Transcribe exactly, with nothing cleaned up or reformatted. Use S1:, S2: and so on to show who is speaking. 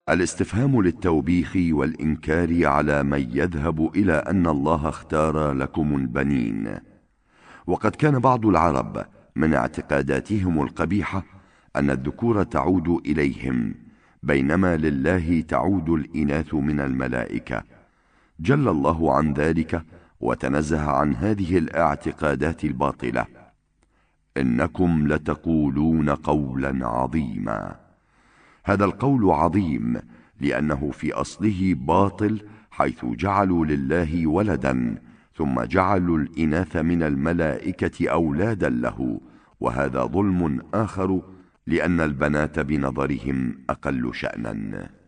S1: الاستفهام للتوبيخ والإنكار على من يذهب إلى أن الله اختار لكم البنين. وقد كان بعض العرب من اعتقاداتهم القبيحة أن الذكور تعود إليهم، بينما لله تعود الإناث من الملائكة. جل الله عن ذلك وتنزه عن هذه الاعتقادات الباطلة. إنكم لتقولون قولا عظيما. هذا القول عظيم لأنه في أصله باطل، حيث جعلوا لله ولدا ثم جعلوا الإناث من الملائكة أولادا له، وهذا ظلم آخر، لأن البنات بنظرهم أقل شأنا.